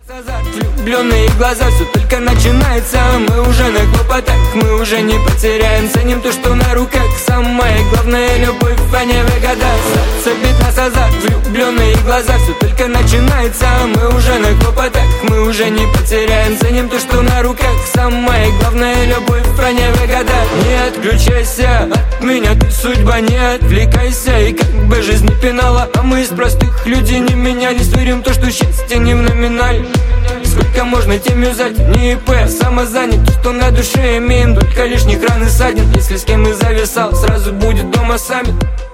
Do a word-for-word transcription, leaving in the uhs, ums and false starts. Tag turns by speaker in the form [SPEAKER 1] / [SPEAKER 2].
[SPEAKER 1] Влюбленные глаза, все только начинается. Мы уже на хлопотах, мы уже не потеряем. Ценим то, что на руках. Самое главное, любовь, а не выгода. Забит нас азарт, влюбленные глаза, все только начинается. Мы уже на хлопотах, мы уже не потеряем. Ценим то, что на руках. Самое главное, любовь, а не выгода. Не отключайся от меня, ты судьба, не отвлекайся. И как бы жизнь не пинала, а мы из простых людей не менялись. Верим то, что счастье не в номинале. Сколько можно тем юзать, не ИП, а самозанят. То, что на душе имеем, только лишних ран и ссадин. Если с кем и зависал, сразу будет дома сами.